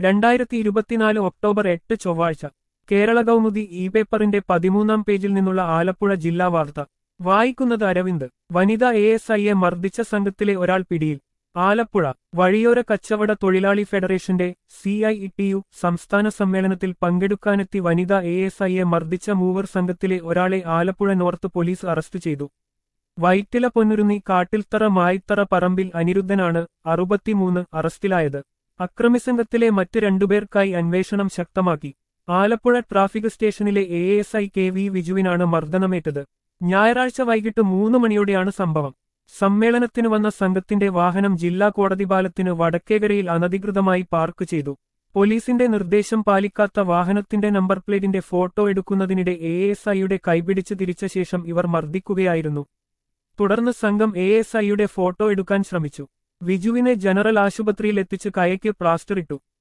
2024 October 8 ചൊവ്വാഴ്ച Kerala Kaumudi E പേപ്പറിന്റെ 13-ാം പേജിൽ നിന്നുള്ള ആലപ്പുഴ ജില്ലാ വാർത്ത വായിക്കുന്നത് അരവിന്ദ്. വനിതാ ASIയെ മർദ്ദിച്ച സംഘത്തിലെ ഒരാൾ പിടിയിൽ. ആലപ്പുഴ വഴിയോര കച്ചവട തൊഴിലാളി ഫെഡറേഷന്റെ CITU സംസ്ഥാന സമ്മേളനത്തിൽ പങ്കെടുക്കാനെത്തി വനിതാ ASIയെ മർദ്ദിച്ച മൂവർ സംഘത്തിലെ ഒരാളെ ആലപ്പുഴ നോർത്ത് പോലീസ് അറസ്റ്റ് ചെയ്തു. വൈറ്റില പൊന്നുരുന്നി കാട്ടിൽത്തറ മായിത്തറ പറമ്പിൽ അനിരുദ്ധനാണ് 63 അറസ്റ്റിലായത്. അക്രമിസംഘത്തിലെ മറ്റ് രണ്ടുപേർക്കായി അന്വേഷണം ശക്തമാക്കി. ആലപ്പുഴ ട്രാഫിക് സ്റ്റേഷനിലെ ASI KV വിജുവിനാണ് മർദ്ദനമേറ്റത്. ഞായറാഴ്ച വൈകിട്ട് 3 മണിയോടെയാണ് സംഭവം. സമ്മേളനത്തിന് വന്ന സംഘത്തിന്റെ വാഹനം ജില്ലാ കോടതി പാലത്തിന് വടക്കേകരയിൽ അനധികൃതമായി പാർക്ക് ചെയ്തു. പോലീസിന്റെ നിർദ്ദേശം പാലിക്കാത്ത വാഹനത്തിന്റെ നമ്പർ പ്ലേറ്റിന്റെ ഫോട്ടോ എടുക്കുന്നതിനിടെ ASIയുടെ കൈപിടിച്ച് തിരിച്ച ശേഷം ഇവർ മർദ്ദിക്കുകയായിരുന്നു. തുടർന്ന് സംഘം ASIയുടെ ഫോട്ടോ എടുക്കാൻ ശ്രമിച്ചു. വിജുവിനെ ജനറൽ ആശുപത്രിയിൽ എത്തിച്ച് കൈയ്ക്ക് പ്ലാസ്റ്ററിട്ടു.